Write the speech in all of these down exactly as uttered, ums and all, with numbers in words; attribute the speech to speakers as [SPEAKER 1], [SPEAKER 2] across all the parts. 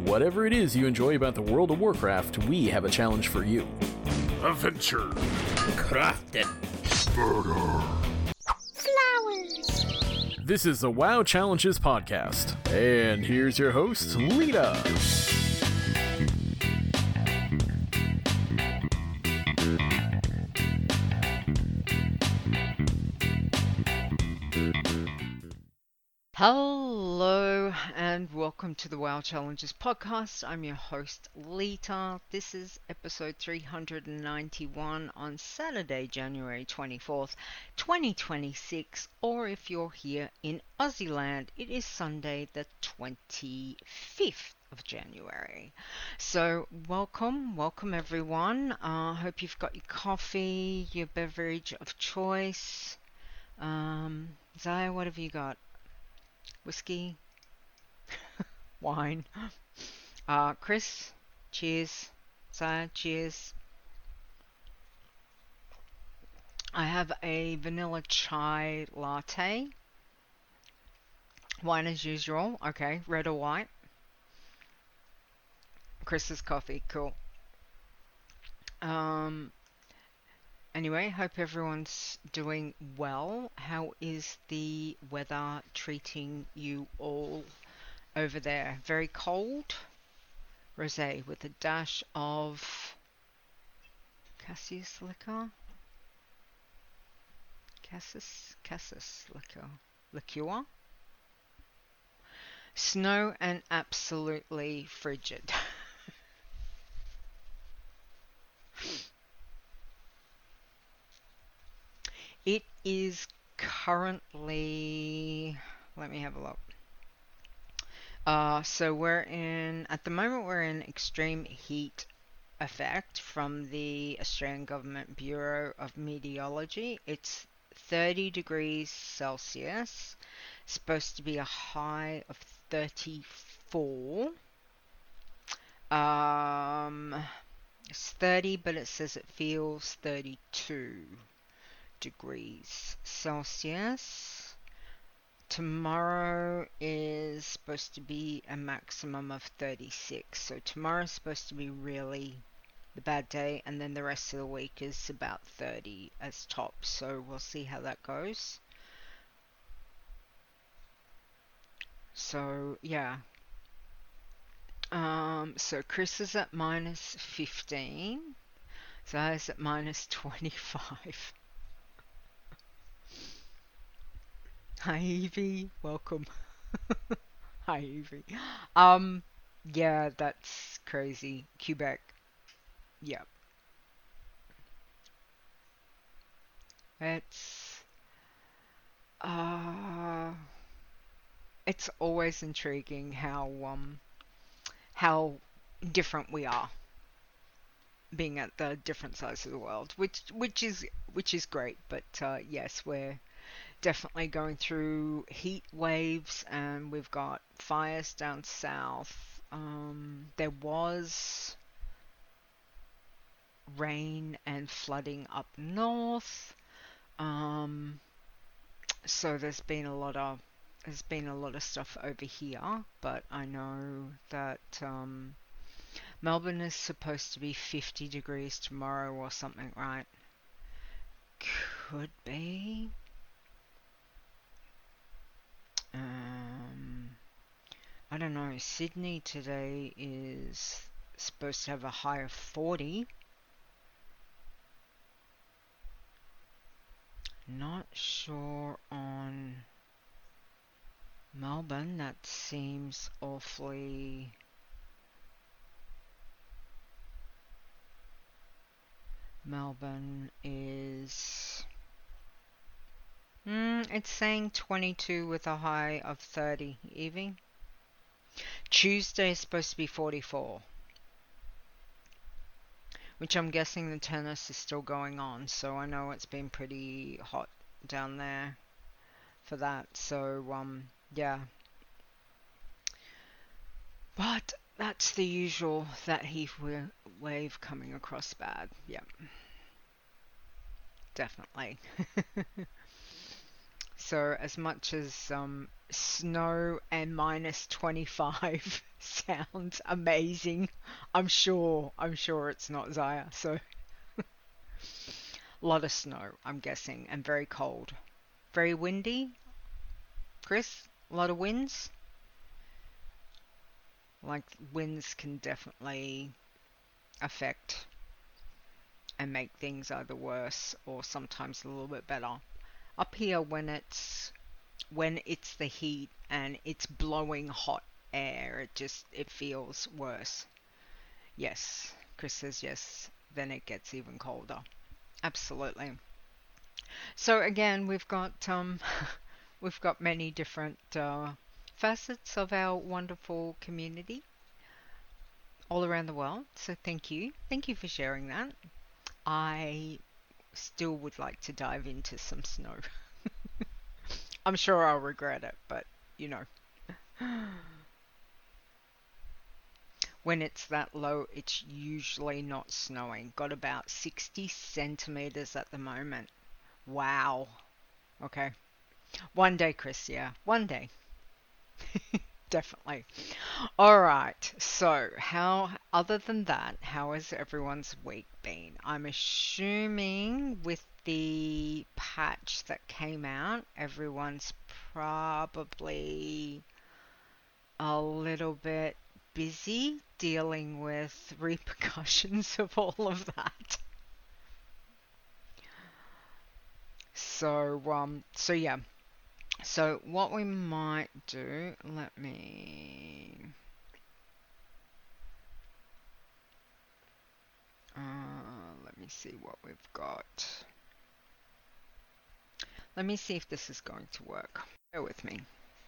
[SPEAKER 1] whatever it is you enjoy about the World of Warcraft, we have a challenge for you.
[SPEAKER 2] Adventure.
[SPEAKER 3] Crafting.
[SPEAKER 2] Murder.
[SPEAKER 4] Flowers.
[SPEAKER 1] This is the WoW Challenges podcast, and here's your host, Lita.
[SPEAKER 5] Hello and welcome to the WoW Challenges podcast. I'm your host Lita. This is episode three hundred ninety-one on Saturday, January twenty-fourth, twenty twenty-six, or if you're here in Aussie land, it is Sunday the twenty-fifth of January. So welcome, welcome everyone. I uh, hope you've got your coffee, your beverage of choice. Um, Zaya, what have you got? Whiskey, wine. Uh, Chris, cheers. Zaya, cheers. I have a vanilla chai latte. Wine as usual. Okay, red or white? Chris's coffee, cool. Um. Anyway, hope everyone's doing well. How is the weather treating you all over there? Very cold? Rosé with a dash of Cassius liquor? Cassis? Cassis liquor? Liqueur? Snow and absolutely frigid. It is currently, let me have a look. Uh, so we're in, at the moment we're in extreme heat effect from the Australian Government Bureau of Meteorology. It's thirty degrees Celsius, supposed to be a high of thirty-four. Um, it's thirty, but it says it feels thirty-two. Degrees Celsius. Tomorrow is supposed to be a maximum of thirty-six. So tomorrow's supposed to be really the bad day, and then the rest of the week is about thirty as top. So we'll see how that goes. So yeah. Um. So Chris is at minus fifteen. Zaya's at minus twenty-five. Hi Evie, welcome. Hi Evie. Um, yeah, that's crazy. Quebec. Yep. It's uh it's always intriguing how um how different we are being at the different sides of the world, which which is which is great, but uh yes, we're definitely going through heat waves, and we've got fires down south. Um, there was rain and flooding up north. Um, so there's been a lot of there's been a lot of stuff over here, but I know that um, Melbourne is supposed to be fifty degrees tomorrow or something, right? Could be. Um, I don't know. Sydney today is supposed to have a high of forty. Not sure on Melbourne. That seems awfully... Melbourne is... Mm, it's saying twenty-two with a high of thirty, Evie. Tuesday is supposed to be forty-four. Which I'm guessing the tennis is still going on, so I know it's been pretty hot down there for that. So, um, yeah. But that's the usual, that heat wave coming across bad. Yep. Definitely. So as much as um, snow and minus twenty-five sounds amazing, I'm sure, I'm sure it's not, Zaya. So a lot of snow, I'm guessing, and very cold. Very windy, Chris? A lot of winds? Like, winds can definitely affect and make things either worse or sometimes a little bit better. Up here, when it's when it's the heat and it's blowing hot air, it just it feels worse. Yes, Chris says yes. Then it gets even colder. Absolutely. So again, we've got um, we've got many different uh, facets of our wonderful community all around the world. So thank you, thank you for sharing that. I still would like to dive into some snow. I'm sure I'll regret it, but you know, when it's that low, it's usually not snowing. Got about sixty centimeters at the moment. Wow. Okay. One day, Chris, yeah. One day. Definitely. All right. So, how, other than that, how has everyone's week been? I'm assuming with the patch that came out, everyone's probably a little bit busy dealing with repercussions of all of that. So, um, so yeah. So what we might do, let me, uh, let me see what we've got. Let me see if this is going to work. Bear with me.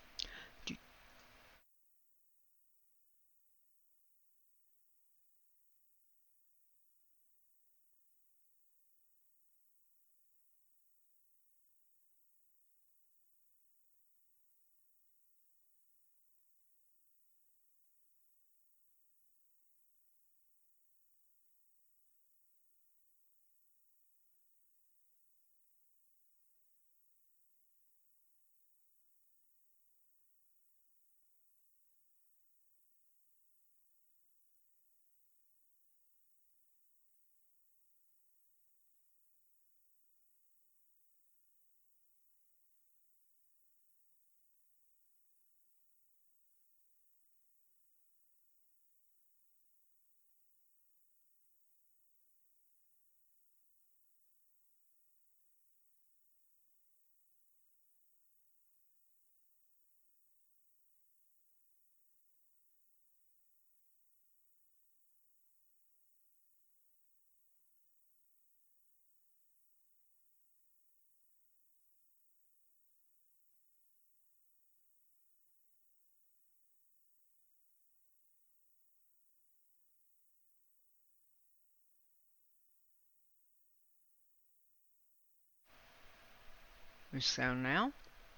[SPEAKER 5] Is sound now?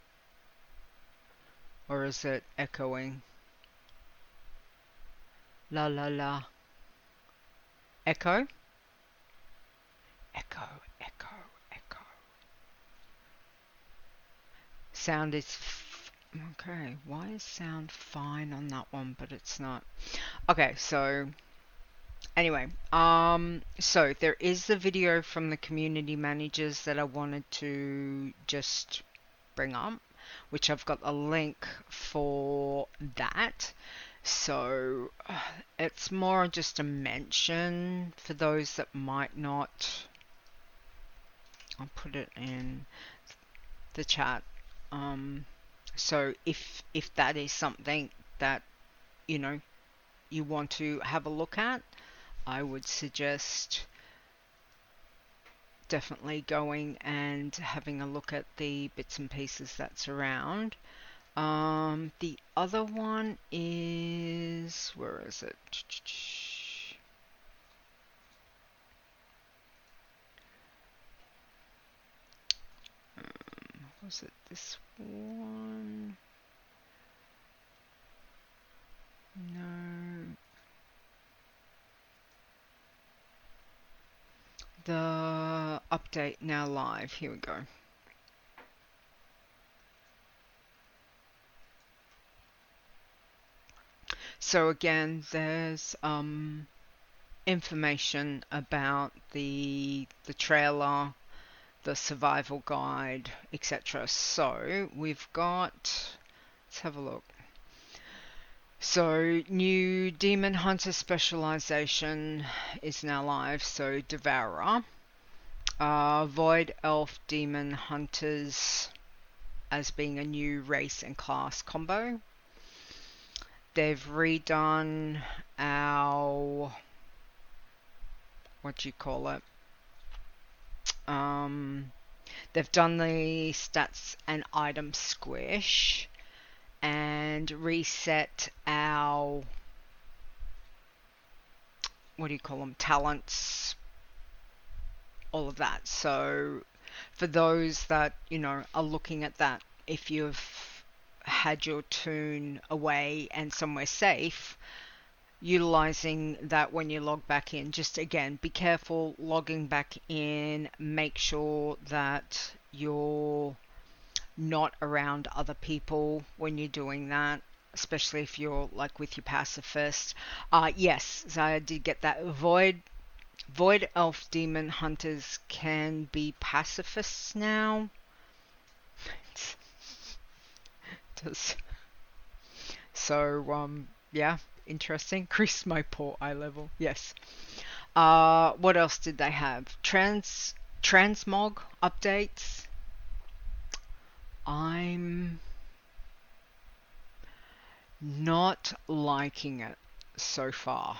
[SPEAKER 5] Or is it echoing? La la la. Echo? Echo, echo, echo. Sound is f okay. Why is sound fine on that one, but it's not? Okay, so anyway, um, so there is the video from the community managers that I wanted to just bring up, which I've got a link for that. So uh, it's more just a mention for those that might not. I'll put it in the chat. Um, so if if that is something that you know you want to have a look at, I would suggest definitely going and having a look at the bits and pieces that's around. Um, the other one is, where is it? Um, was it this one? No. The update now live. Here we go. So again, there's um, information about the the trailer, the survival guide, et cetera. So we've got, let's have a look. So new Demon Hunter specialization is now live. So Devourer, uh, Void Elf Demon Hunters as being a new race and class combo. They've redone our, what do you call it? Um, they've done the stats and item squish and reset our, what do you call them? Talents, all of that. So for those that, you know, are looking at that, if you've had your toon away and somewhere safe, utilizing that when you log back in. Just again, be careful logging back in. Make sure that you're not around other people when you're doing that, especially if you're like with your pacifist. Uh, yes, so I did get that. Void Void Elf Demon Hunters can be pacifists now. Does so um yeah, interesting. Increase my poor eye level. Yes. Uh what else did they have? Trans transmog updates. I'm not liking it so far,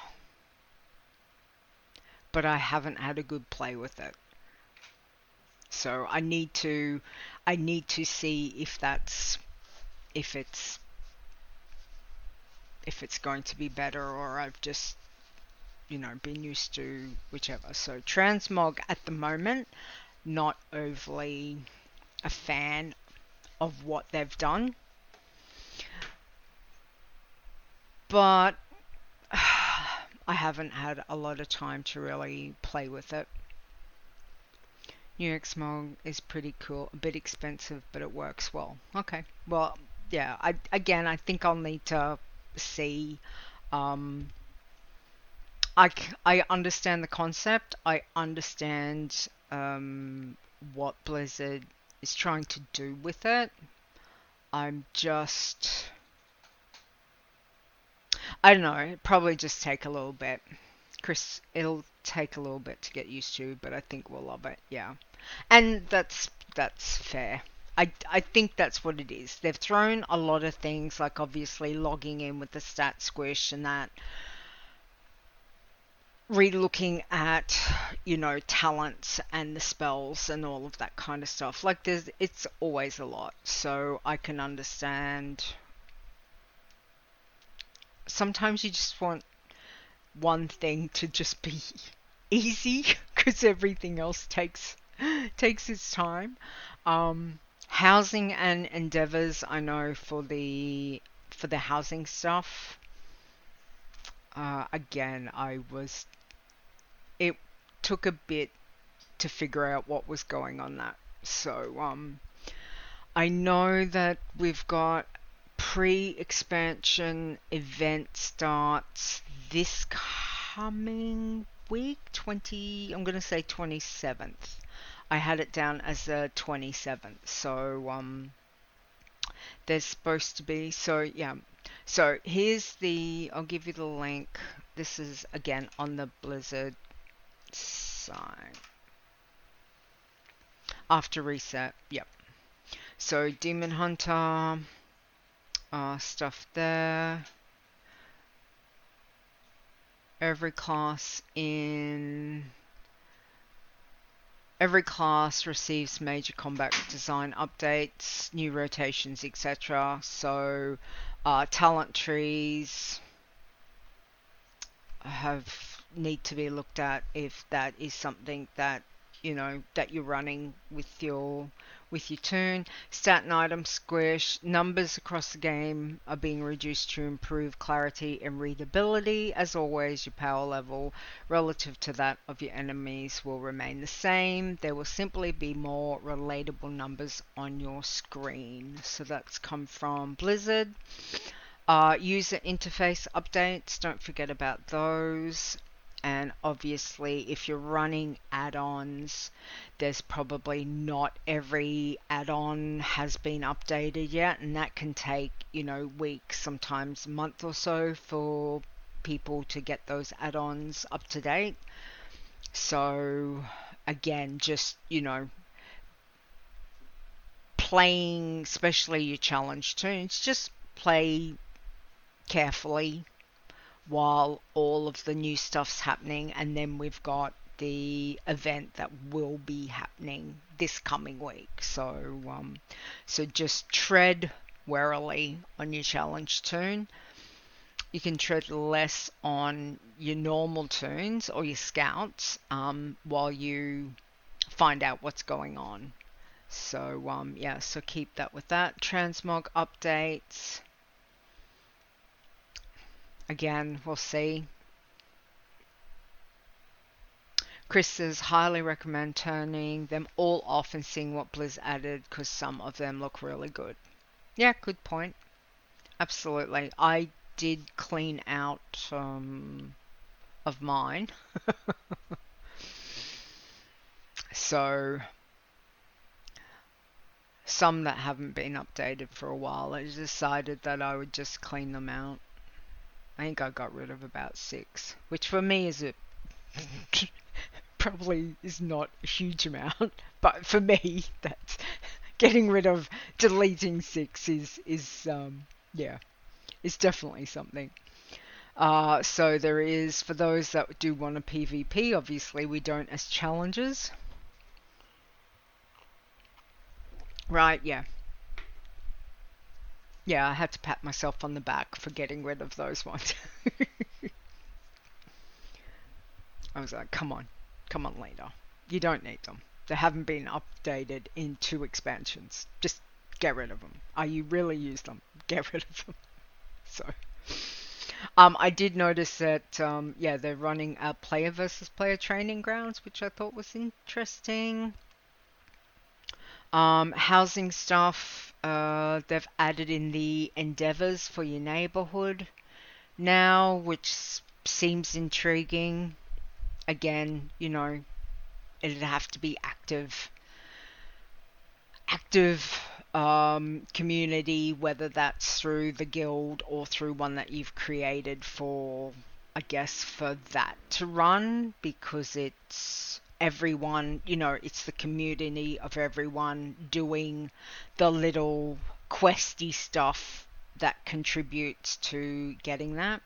[SPEAKER 5] but I haven't had a good play with it. So I need to I need to see if that's if it's if it's going to be better, or I've just, you know, been used to whichever. So transmog at the moment, not overly a fan of what they've done, but I haven't had a lot of time to really play with it. New Xmog is pretty cool, a bit expensive, but it works well. Okay, well, yeah, I again, I think I'll need to see. Um, I, I understand the concept. I understand um, what Blizzard is trying to do with it. I'm just, I don't know, it'll probably just take a little bit. Chris, it'll take a little bit to get used to, but I think we'll love it. Yeah, and that's that's fair. I, I think that's what it is. They've thrown a lot of things, like obviously logging in with the stat squish and that. Re-looking at, you know, talents and the spells and all of that kind of stuff. Like there's, it's always a lot. So I can understand. Sometimes you just want one thing to just be easy, because everything else takes takes its time. Um, housing and endeavors, I know for the for the housing stuff. Uh, again, I was. It took a bit to figure out what was going on that. So um, I know that we've got pre-expansion event starts this coming week, twenty, I'm going to say twenty-seventh. I had it down as the twenty-seventh. So um, there's supposed to be, so yeah. So here's the, I'll give you the link. This is again on the Blizzard site. After reset, yep. So Demon Hunter uh, stuff there. Every class in every class receives major combat design updates, new rotations, et cetera. So uh, talent trees have need to be looked at if that is something that, you know, that you're running with your with your toon. Stat and item squish. Numbers across the game are being reduced to improve clarity and readability. As always, your power level relative to that of your enemies will remain the same. There will simply be more relatable numbers on your screen. So that's come from Blizzard. Uh, user interface updates, don't forget about those. And obviously, if you're running add-ons, there's probably not every add-on has been updated yet, and that can take, you know, weeks, sometimes a month or so for people to get those add-ons up to date. So again, just, you know, playing, especially your challenge tunes, just play carefully while all of the new stuff's happening, and then we've got the event that will be happening this coming week. So um, so just tread warily on your challenge tune. You can tread less on your normal tunes or your scouts um, while you find out what's going on. So um, yeah, so keep that with that. Transmog updates. Again, we'll see. Chris says, highly recommend turning them all off and seeing what Blizz added because some of them look really good. Yeah, good point. Absolutely. I did clean out um, of mine. So, some that haven't been updated for a while, I decided that I would just clean them out. I think I got rid of about six, which for me is a probably is not a huge amount, but for me, that's getting rid of deleting six is is um yeah, is definitely something. Uh, so there is, for those that do want a PvP, obviously we don't as challengers, right? Yeah. Yeah, I had to pat myself on the back for getting rid of those ones. I was like, come on, come on, later. You don't need them. They haven't been updated in two expansions. Just get rid of them. Are you really use them? Get rid of them. So, um, I did notice that, um, yeah, they're running a player versus player training grounds, which I thought was interesting. Um, housing stuff, uh, they've added in the endeavors for your neighborhood now, which seems intriguing. Again, you know, it'd have to be active, active um, community, whether that's through the guild or through one that you've created for, I guess, for that to run, because it's everyone, you know, it's the community of everyone doing the little questy stuff that contributes to getting that.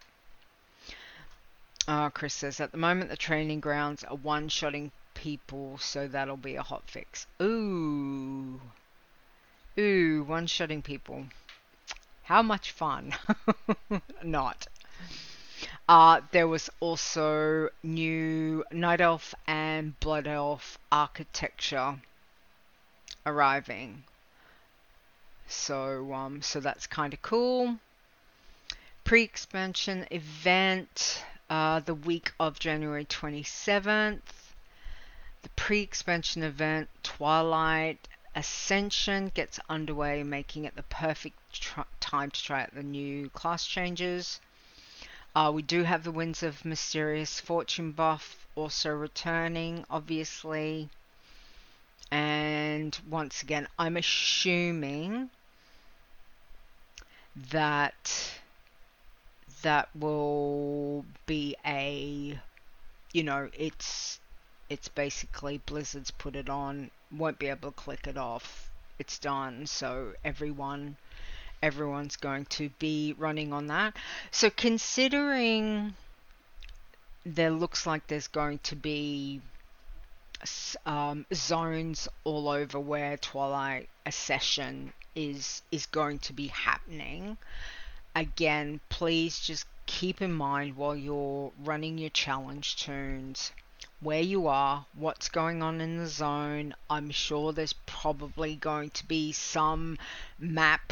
[SPEAKER 5] Uh, Chris says, at the moment the training grounds are one-shotting people, so that'll be a hot fix. Ooh. Ooh, one-shotting people. How much fun. Not. Uh, there was also new Night Elf and Blood Elf architecture arriving. So, um, so that's kind of cool. Pre-expansion event, uh, the week of January twenty-seventh. The pre-expansion event, Twilight Ascension, gets underway, making it the perfect tr- time to try out the new class changes. Uh, we do have the Winds of Mysterious Fortune buff also returning, obviously. And once again, I'm assuming that that will be a, you know, it's it's basically Blizzard's put it on, won't be able to click it off. It's done, so everyone everyone's going to be running on that. So considering there looks like there's going to be um, zones all over where Twilight Ascension is is going to be happening, again, please just keep in mind while you're running your challenge tunes where you are, what's going on in the zone. I'm sure there's probably going to be some map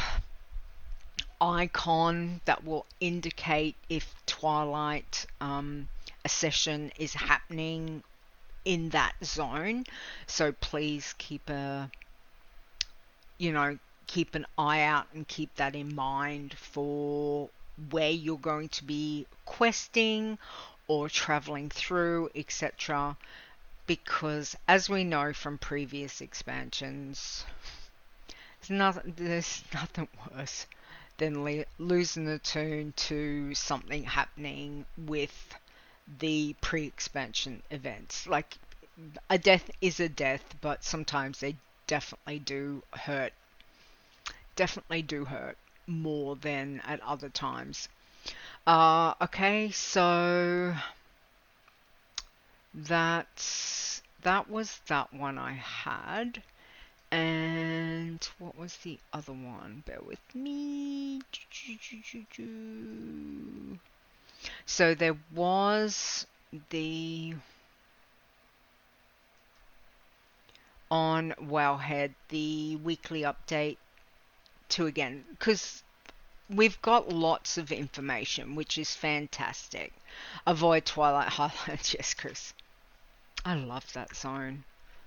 [SPEAKER 5] icon that will indicate if Twilight um, Ascension is happening in that zone. So please keep a, you know, keep an eye out and keep that in mind for where you're going to be questing or traveling through, et cetera. Because as we know from previous expansions, there's nothing, there's nothing worse than le- losing the tune to something happening with the pre-expansion events. Like, a death is a death, but sometimes they definitely do hurt. Definitely do hurt more than at other times. Uh, okay, so that's that was that one I had. And what was the other one? Bear with me. So there was the on Wowhead, the weekly update to, again, because we've got lots of information, which is fantastic. Avoid Twilight Highlands. Yes, Chris. I love that zone.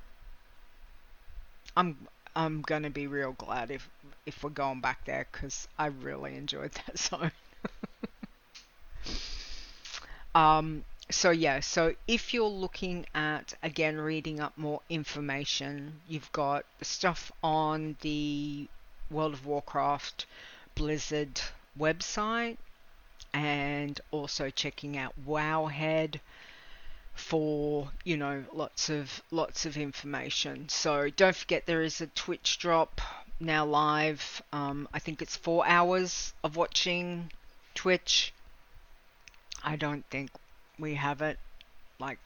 [SPEAKER 5] I'm I'm gonna be real glad if if we're going back there, because I really enjoyed that zone. um. So yeah. So if you're looking at, again, reading up more information, you've got stuff on the World of Warcraft Blizzard website, and also checking out Wowhead for, you know, lots of lots of information. So don't forget, there is a Twitch drop now live. Um, I think it's four hours of watching Twitch. I don't think we have it. Like,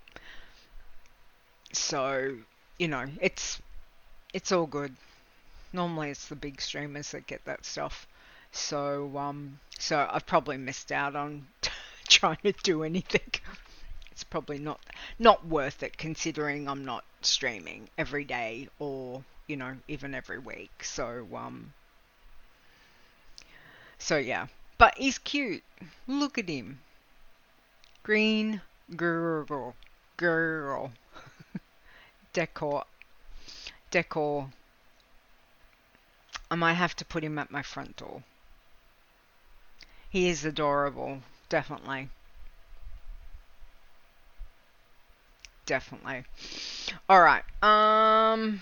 [SPEAKER 5] so, you know, it's it's all good. Normally it's the big streamers that get that stuff. So um, so I've probably missed out on trying to do anything. It's probably not not worth it, considering I'm not streaming every day, or, you know, even every week. So um so yeah. But he's cute. Look at him. Green girl. Girl. Decor. Decor. I might have to put him at my front door. He is adorable. Definitely. Definitely. Alright. Um...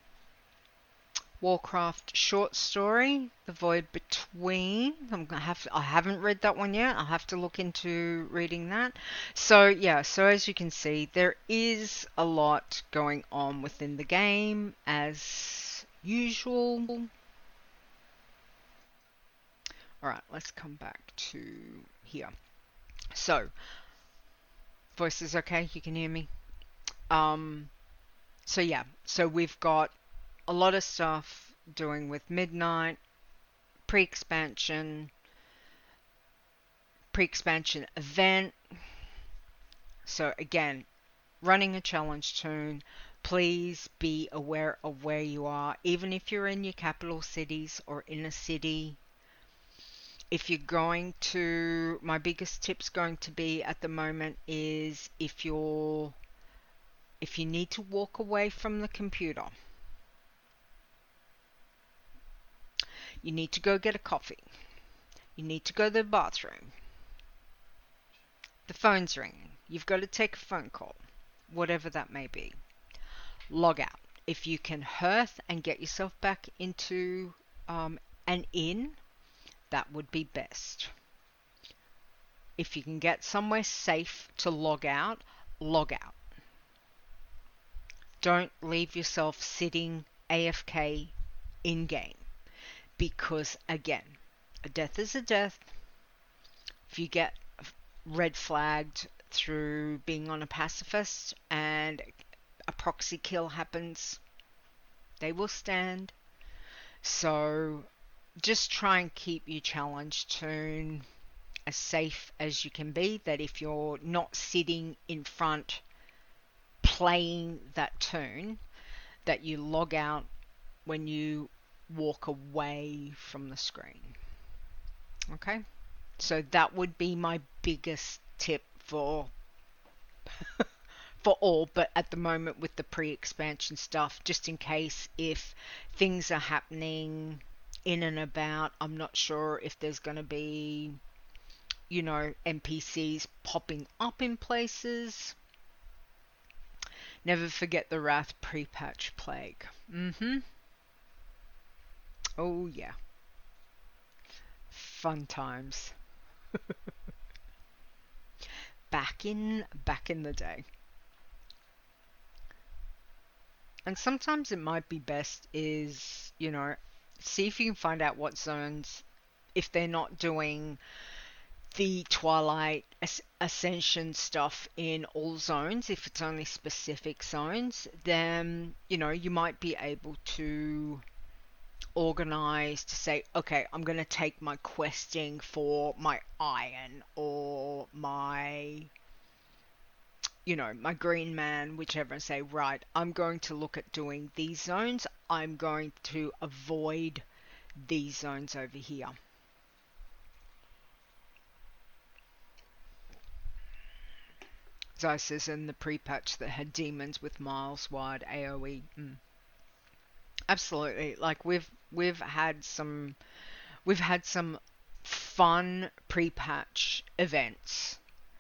[SPEAKER 5] Warcraft short story, The Void Between. I'm gonna have to, I haven't read that one yet. I'll have to look into reading that. So yeah, so as you can see, there is a lot going on within the game as usual. Alright, let's come back to here. So, voice is okay? You can hear me? Um, so yeah, so we've got a lot of stuff doing with Midnight, pre-expansion, pre-expansion event. So again, running a challenge toon, please be aware of where you are, even if you're in your capital cities or in a city. If you're going to, my biggest tip's going to be at the moment is if you're, if you need to walk away from the computer, you need to go get a coffee. You need to go to the bathroom. The phone's ringing. You've got to take a phone call. Whatever that may be. Log out. If you can hearth and get yourself back into um, an inn, that would be best. If you can get somewhere safe to log out, log out. Don't leave yourself sitting A F K in-game. Because, again, a death is a death. If you get red flagged through being on a pacifist and a proxy kill happens, they will stand. So just try and keep your challenge toon as safe as you can be, that if you're not sitting in front playing that toon, that you log out when you walk away from the screen. Okay, so that would be my biggest tip for for all, but at the moment with the pre-expansion stuff, just in case if things are happening in and about. I'm not sure if there's going to be, you know, N P Cs popping up in places. Never forget the Wrath pre-patch plague. Mm-hmm. Oh, yeah. Fun times. back in, back in the day. And sometimes it might be best is, you know, see if you can find out what zones, if they're not doing the Twilight Ascension stuff in all zones, if it's only specific zones, then, you know, you might be able to organize to say, okay, I'm going to take my questing for my iron or my, you know, my green man, whichever, and say, right, I'm going to look at doing these zones. I'm going to avoid these zones over here. Zeiss says in the pre-patch that had demons with miles wide A O E. Mm. Absolutely. Like we've we've had some we've had some fun pre-patch events.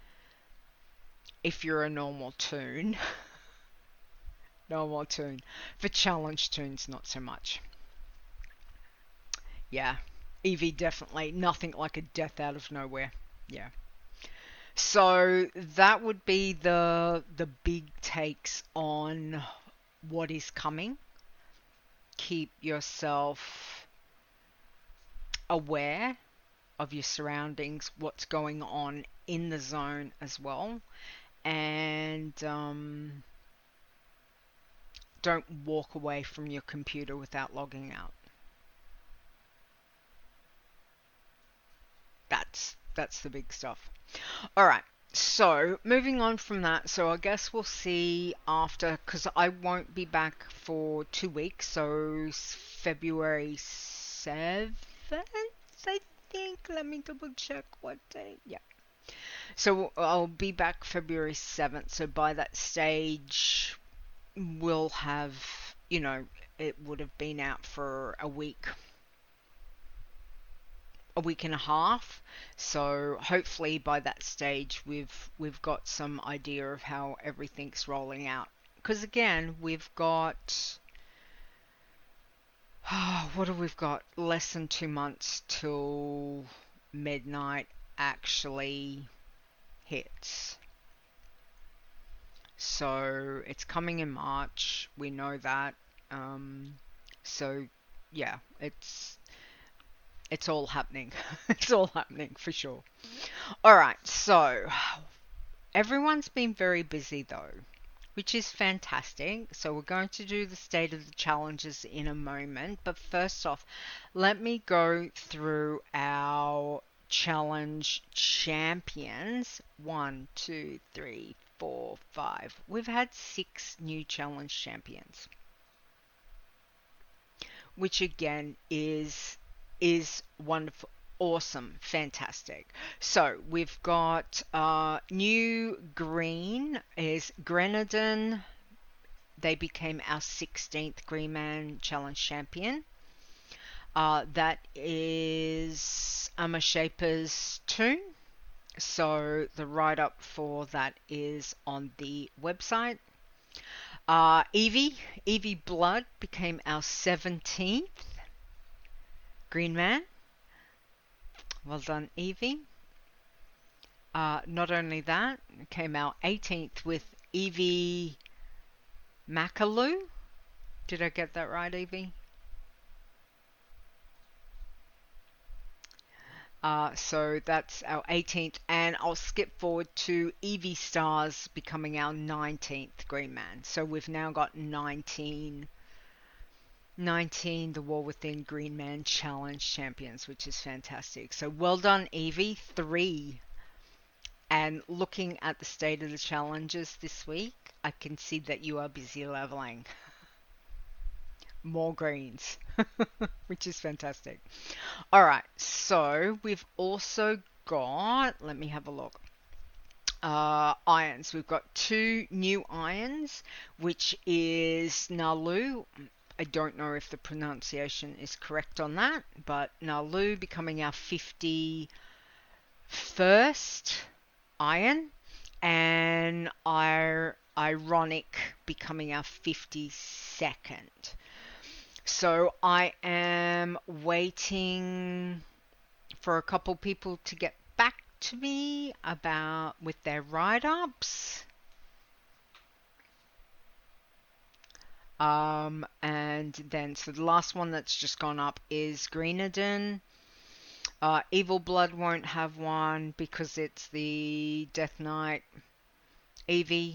[SPEAKER 5] If you're a normal toon. normal toon. For challenge toons, not so much. Yeah. Eevee definitely. Nothing like a death out of nowhere. Yeah. So that would be the the big takes on what is coming. Keep yourself aware of your surroundings, what's going on in the zone as well, and um, don't walk away from your computer without logging out. That's that's the big stuff. All right. So, moving on from that, so I guess we'll see after, because I won't be back for two weeks, so February seventh, I think. Let me double check what day. Yeah. So, I'll be back February seventh, so by that stage, we'll have, you know, it would have been out for a week. a week and a half, so hopefully by that stage we've we've got some idea of how everything's rolling out, because again we've got oh, what have we got less than two months till midnight actually hits. So it's coming in March, we know that, um, so yeah, it's It's all happening. It's all happening for sure. Alright, so everyone's been very busy though, which is fantastic. So we're going to do the state of the challenges in a moment. But first off, let me go through our challenge champions. One, two, three, four, five. We've had six new challenge champions, which again is... is wonderful, awesome, fantastic. So we've got uh, new green is Grenadin. They became our sixteenth Green Man Challenge champion. Uh, that is Amma Shaper's toon. So the write-up for that is on the website. Uh, Eevee, Eevee Blood became our seventeenth Green Man. Well done, Eevee. Uh, not only that, it came out eighteenth with Eevee Makalu. Did I get that right, Eevee? Uh, so that's our eighteenth, and I'll skip forward to Eevee Stars becoming our nineteenth Green Man. So we've now got nineteen nineteen The War Within Green Man Challenge champions, which is fantastic. So well done, Eevee. Three. And looking at the state of the challenges this week, I can see that you are busy leveling. More greens, which is fantastic. All right, so we've also got, let me have a look. Uh, irons. We've got two new irons, which is Nalu. I don't know if the pronunciation is correct on that, but Nalu becoming our fifty-first iron, and our Ironic becoming our fifty-second. So I am waiting for a couple people to get back to me about with their write-ups. Um, and then, so the last one that's just gone up is Greenerden. Uh, Evil Blood won't have one because it's the Death Knight. Evie,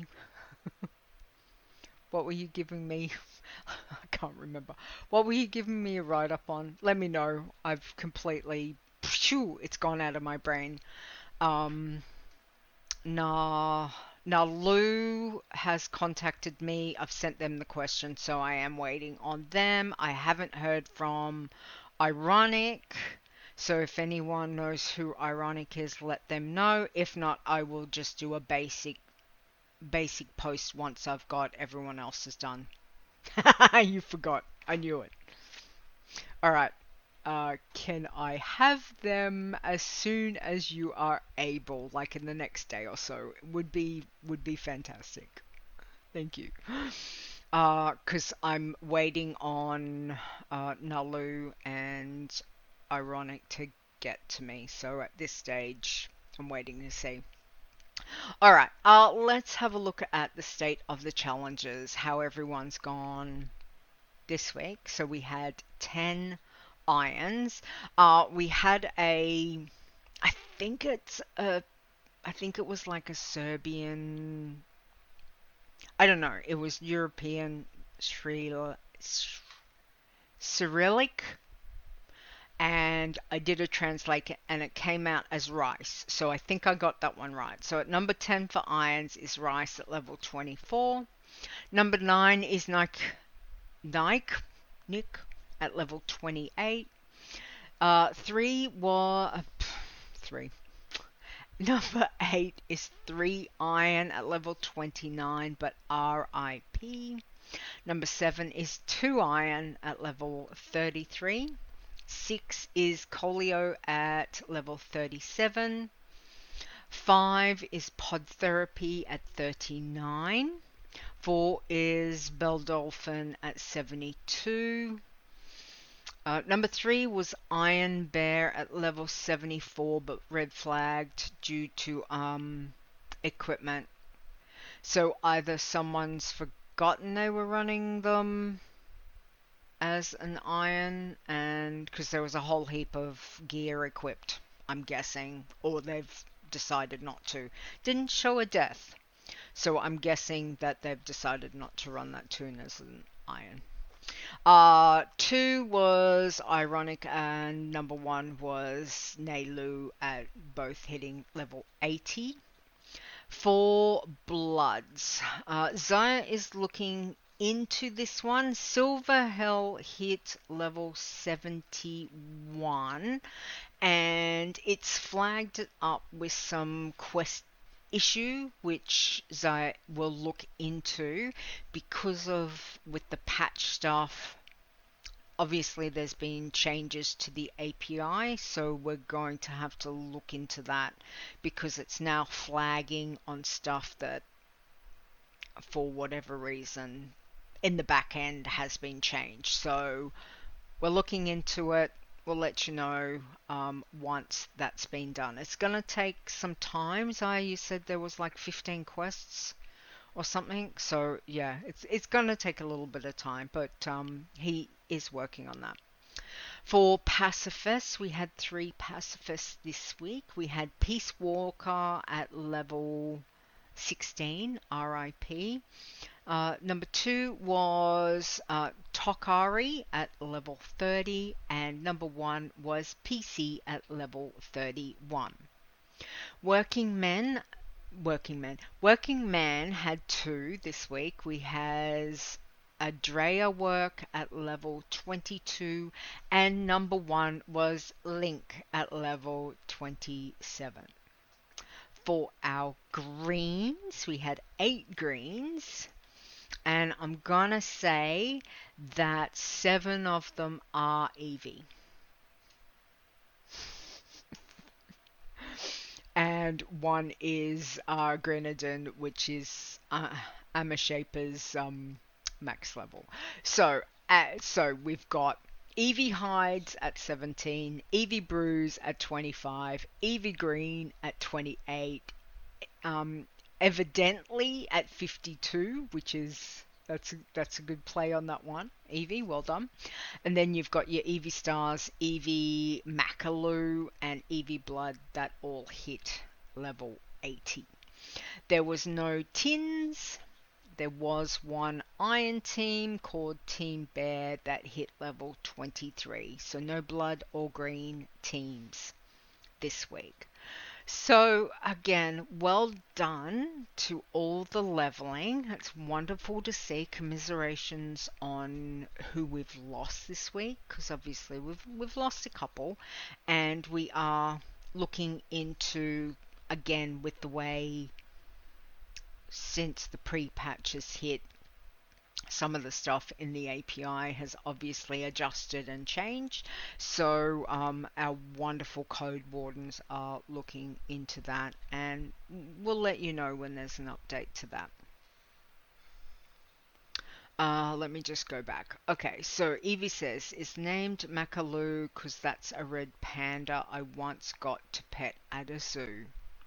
[SPEAKER 5] what were you giving me? I can't remember. What were you giving me a write-up on? Let me know. I've completely, phew, it's gone out of my brain. Um, nah. Now, Lou has contacted me. I've sent them the question, so I am waiting on them. I haven't heard from Ironic, so if anyone knows who Ironic is, let them know. If not, I will just do a basic basic post once I've got everyone else's done. You forgot. I knew it. Alright. Uh, can I have them as soon as you are able, like in the next day or so? Would be would be fantastic. Thank you. Uh, cause I'm waiting on uh, Nalu and Ironic to get to me. So at this stage, I'm waiting to see. Alright, uh, let's have a look at the state of the challenges, how everyone's gone this week. So we had ten irons. Uh, we had a, I think it's a, I think it was like a Serbian, I don't know, it was European Sri, Cyrillic, and I did a translate and it came out as rice. So I think I got that one right. So at number ten for irons is rice at level twenty-four. Number nine is Nike, Nike, Nick at level twenty-eight. Uh, three was, uh, three. Number eight is three iron at level twenty-nine, but R I P. Number seven is two iron at level thirty-three. Six is Colio at level thirty-seven. Five is Pod Therapy at thirty-nine. Four is Beldolphin at seventy-two. Uh, number three was Iron Bear at level seventy-four, but red flagged due to um, equipment. So either someone's forgotten they were running them as an iron, and because there was a whole heap of gear equipped, I'm guessing, or they've decided not to. Didn't show a death, so I'm guessing that they've decided not to run that tune as an iron. Uh, two was Ironic, and number one was Neilu at both hitting level eighty. For Bloods, uh, Zaya is looking into this one. Silver Hell hit level seventy-one, and it's flagged it up with some quest issue, which Zaya will look into because of with the patch stuff. Obviously, there's been changes to the A P I, so we're going to have to look into that because it's now flagging on stuff that, for whatever reason, in the back end has been changed. So we're looking into it. We'll let you know um, once that's been done. It's going to take some time. Zaya, you said there was like fifteen quests or something. So yeah, it's it's going to take a little bit of time, but um, he is working on that. For pacifists, we had three pacifists this week. We had Peace Walker at level sixteen, R I P. Uh, number two was uh, Tokari at level thirty, and number one was P C at level thirty-one. Working men, working men, working man had two this week. We has Adrea Work at level twenty-two, and number one was Link at level twenty-seven. For our greens, we had eight greens. And I'm gonna say that seven of them are Eevee. And one is uh, Grenadin, which is uh, Amashaper's um, max level. So, uh, so we've got Eevee Hides at seventeen, Eevee Brews at twenty-five, Eevee Green at twenty-eight, um, Evidently at fifty-two, which is that's a, that's a good play on that one. Eevee, well done. And then you've got your Eevee Stars, Eevee Makalu, and Eevee Blood that all hit level eighty. There was no tins. There was one Iron team called Team Bear that hit level twenty-three. So no blood or green teams this week. So again, well done to all the leveling. It's wonderful to see. Commiserations on who we've lost this week, because obviously we've we've lost a couple, and we are looking into, again, with the way since the pre-patches hit, some of the stuff in the A P I has obviously adjusted and changed. So um, our wonderful code wardens are looking into that, and we'll let you know when there's an update to that. Uh, let me just go back. Okay, so Evie says, it's named Makalu because that's a red panda I once got to pet at a zoo.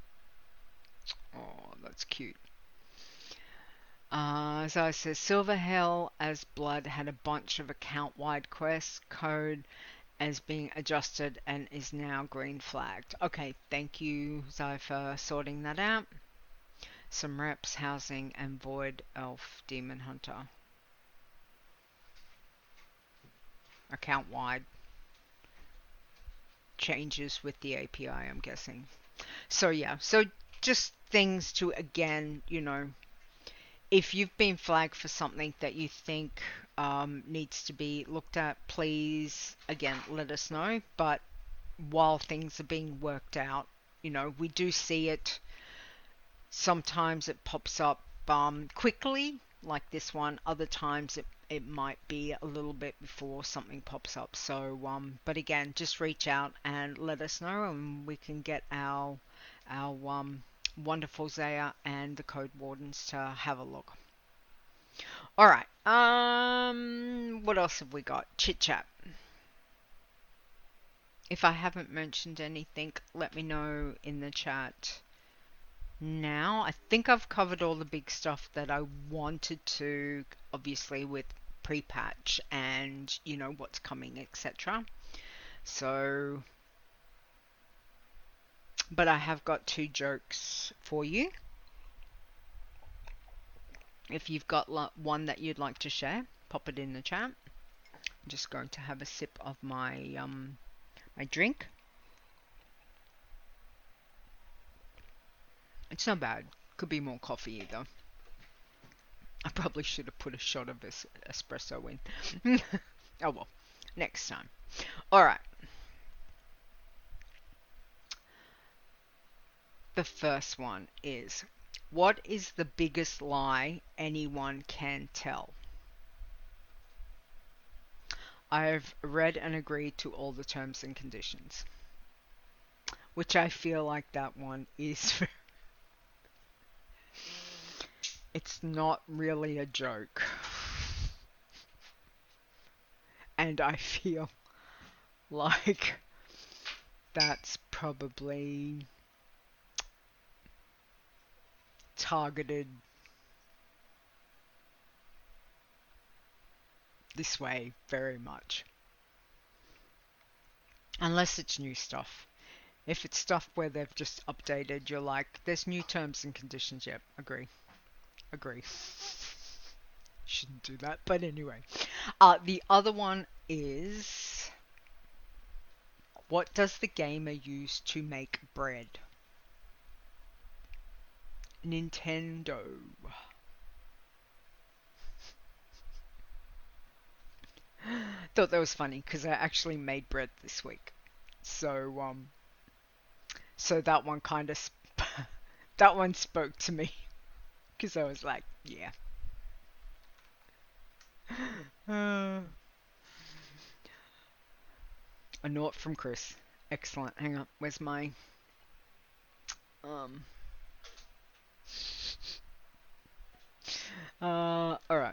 [SPEAKER 5] Oh, that's cute. Uh, so it says Silver Hell as Blood had a bunch of account-wide quests code as being adjusted and is now green flagged. Okay, thank you, Zai, for sorting that out. Some reps, housing, and Void Elf Demon Hunter. Account-wide changes with the A P I, I'm guessing. So yeah, so just things to, again, you know, if you've been flagged for something that you think um, needs to be looked at, please, again, let us know. But while things are being worked out, you know, we do see it. Sometimes it pops up um, quickly, like this one. Other times it, it might be a little bit before something pops up. So, um, but again, just reach out and let us know, and we can get our, our, um, wonderful Zaya and the code wardens to have a look. Alright, um, what else have we got? Chit chat. If I haven't mentioned anything, let me know in the chat now. I think I've covered all the big stuff that I wanted to, obviously with pre-patch and, you know, what's coming, et cetera. So, but I have got two jokes for you. If you've got one that you'd like to share, pop it in the chat. I'm just going to have a sip of my um my drink. It's not bad. Could be more coffee either. I probably should have put a shot of es- espresso in. Oh well, next time. Alright. The first one is, what is the biggest lie anyone can tell? I've read and agreed to all the terms and conditions. Which I feel like that one is... It's not really a joke. And I feel like that's probably targeted this way very much. Unless it's new stuff. If it's stuff where they've just updated, you're like, there's new terms and conditions. Yep, agree. Agree. Shouldn't do that, but anyway. Uh, the other one is, what does the gamer use to make bread? Nintendo. Thought that was funny because I actually made bread this week. So, um, so that one kind of, sp- that one spoke to me because I was like, yeah. Uh, a note from Chris. Excellent. Hang on. Where's my um? Uh, all right.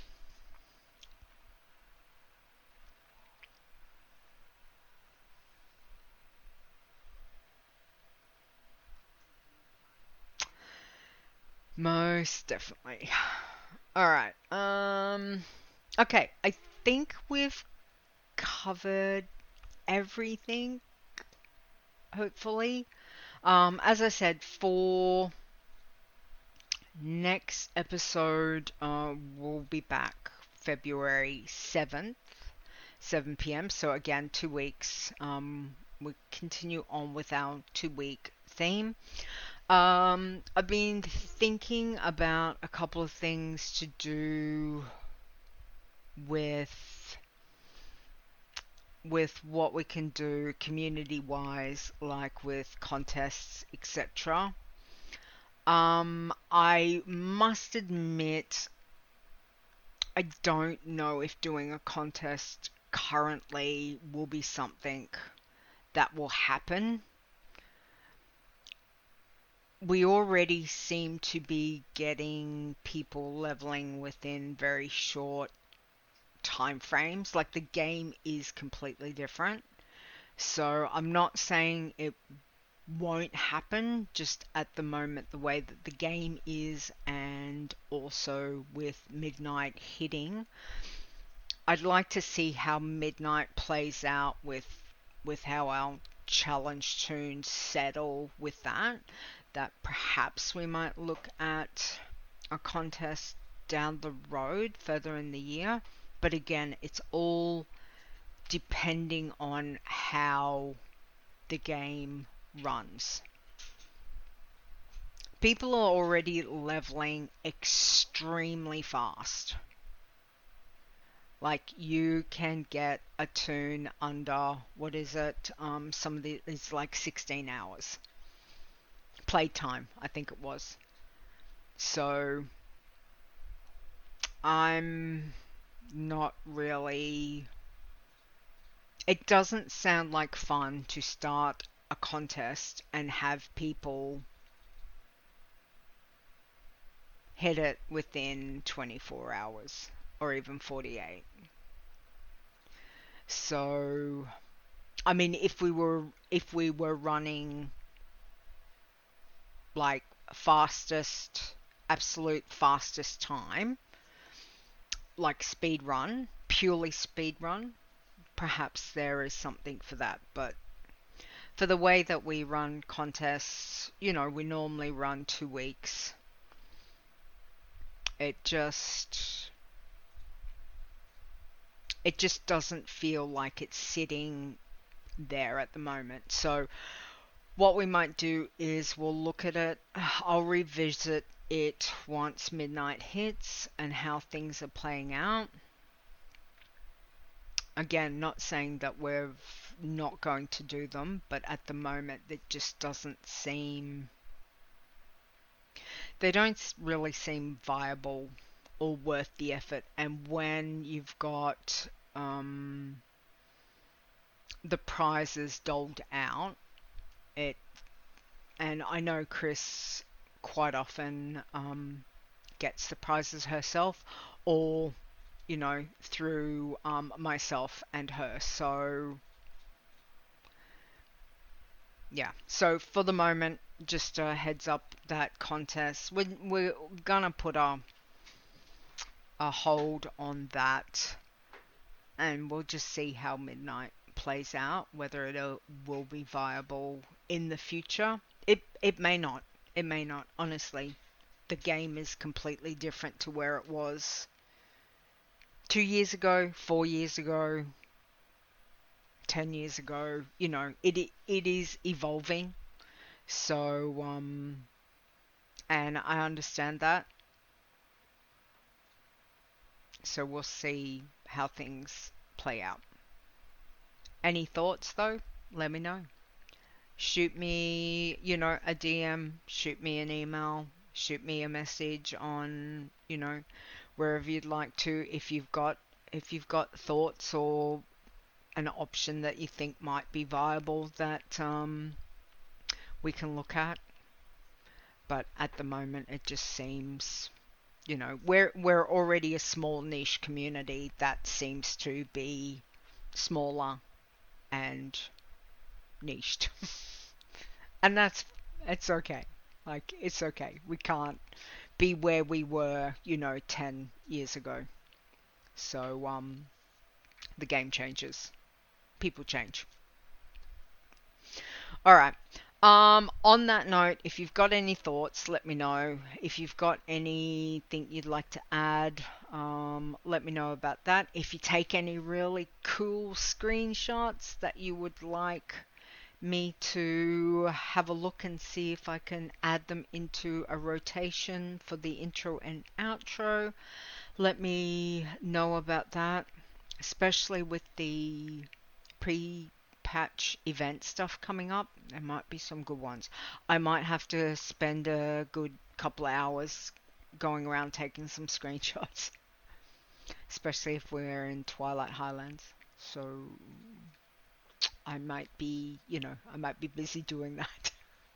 [SPEAKER 5] Most definitely. All right. Um. Okay. I think we've covered everything. Hopefully. Um. As I said, for next episode, uh, we'll be back February seventh, seven p m. So again, two weeks. Um. We continue on with our two-week theme. Um, I've been thinking about a couple of things to do with with what we can do community-wise, like with contests, et cetera. Um, I must admit, I don't know if doing a contest currently will be something that will happen. We already seem to be getting people leveling within very short time frames. Like, the game is completely different. So I'm not saying it won't happen, just at the moment the way that the game is, and also with Midnight hitting. I'd like to see how Midnight plays out with with how our challenge tunes settle with that. That perhaps we might look at a contest down the road further in the year. But again, it's all depending on how the game runs. People are already leveling extremely fast. Like, you can get a tune under, what is it? Um, some of the, it's like sixteen hours. Playtime, I think it was. So, I'm not really... It doesn't sound like fun to start a contest and have people hit it within twenty-four hours or even forty-eight. So, I mean, if we were if we were running like fastest, absolute fastest time, like speed run, purely speed run, perhaps there is something for that. But for the way that we run contests, you know, we normally run two weeks. It just it just doesn't feel like it's sitting there at the moment. So what we might do is we'll look at it. I'll revisit it once Midnight hits and how things are playing out. Again, not saying that we're not going to do them, but at the moment it just doesn't seem... They don't really seem viable or worth the effort. And when you've got um, the prizes doled out, it... And I know Chris quite often um, gets the prizes herself, or, you know, through um, myself and her. So, yeah. So for the moment, just a heads up that contest, we're, we're gonna put a, a hold on that, and we'll just see how Midnight plays out, whether it will be viable in the future. It it may not. It may not, honestly. The game is completely different to where it was two years ago, four years ago, ten years ago. You know, it it is evolving. So, um, and I understand that. So we'll see how things play out. Any thoughts, though? Let me know. Shoot me, you know, a D M, shoot me an email, shoot me a message on, you know, wherever you'd like to. If you've got if you've got thoughts or an option that you think might be viable that um, we can look at. But at the moment, it just seems, you know, we're we're already a small niche community that seems to be smaller and niched. And that's, it's okay. Like, it's okay. We can't be where we were, you know, ten years ago. So, um, the game changes. People change. Alright. Um, on that note, if you've got any thoughts, let me know. If you've got anything you'd like to add, um, let me know about that. If you take any really cool screenshots that you would like me to have a look and see if I can add them into a rotation for the intro and outro, let me know about that, especially with the pre patch event stuff coming up. There might be some good ones. I might have to spend a good couple of hours going around taking some screenshots, especially if we're in Twilight Highlands. So I might be, you know, I might be busy doing that.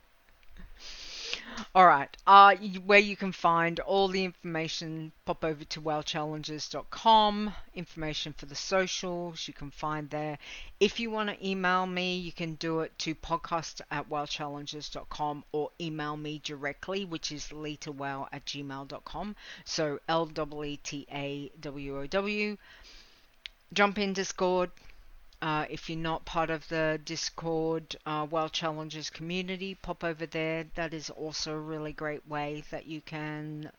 [SPEAKER 5] Alright, uh, where you can find all the information, pop over to whale challenges dot com. Information for the socials, you can find there. If you want to email me, you can do it to podcast at whale challenges dot com or email me directly, which is letawow at gmail dot com. So L E E T A W O W. Jump in Discord. Uh, if you're not part of the Discord uh, Whale Challenges community, pop over there. That is also a really great way that you can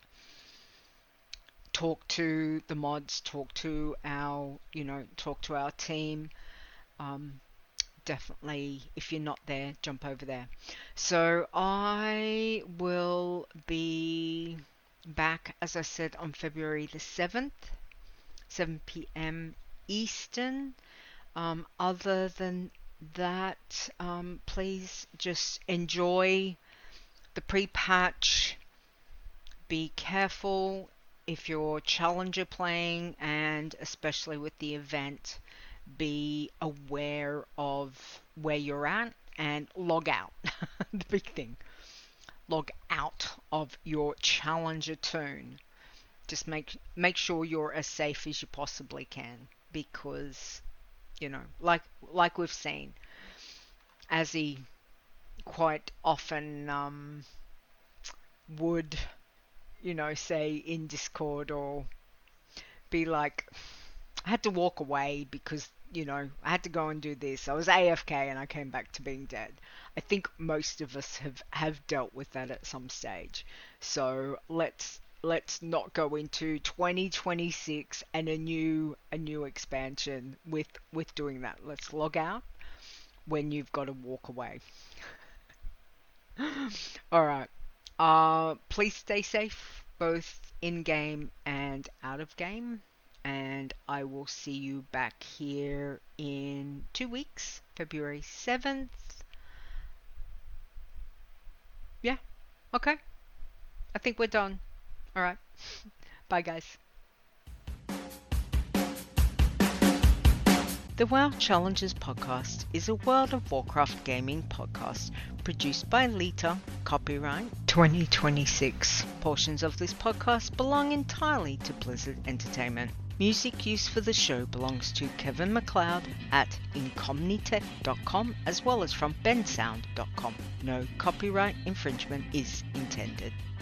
[SPEAKER 5] talk to the mods, talk to our, you know, talk to our team. Um, definitely, if you're not there, jump over there. So I will be back, as I said, on February the seventh, seven p.m. Eastern. Um, other than that, um, please just enjoy the pre-patch. Be careful if you're challenger playing, and especially with the event, be aware of where you're at and log out. The big thing. Log out of your challenger tune. Just make make sure you're as safe as you possibly can, because, you know, like like we've seen, Azzy quite often um, would, you know, say in Discord or be like, I had to walk away because, you know, I had to go and do this. I was A F K and I came back to being dead. I think most of us have, have dealt with that at some stage. So let's let's not go into twenty twenty-six and a new a new expansion with with doing that. Let's log out when you've got to walk away. All right. Uh, please stay safe, both in game and out of game. And I will see you back here in two weeks, February seventh. Yeah. Okay. I think we're done. Alright. Bye, guys. The WoW Challenges podcast is a World of Warcraft gaming podcast produced by Leta, copyright twenty twenty-six. Portions of this podcast belong entirely to Blizzard Entertainment. Music used for the show belongs to Kevin MacLeod at incomnitech dot com as well as from bensound dot com. No copyright infringement is intended.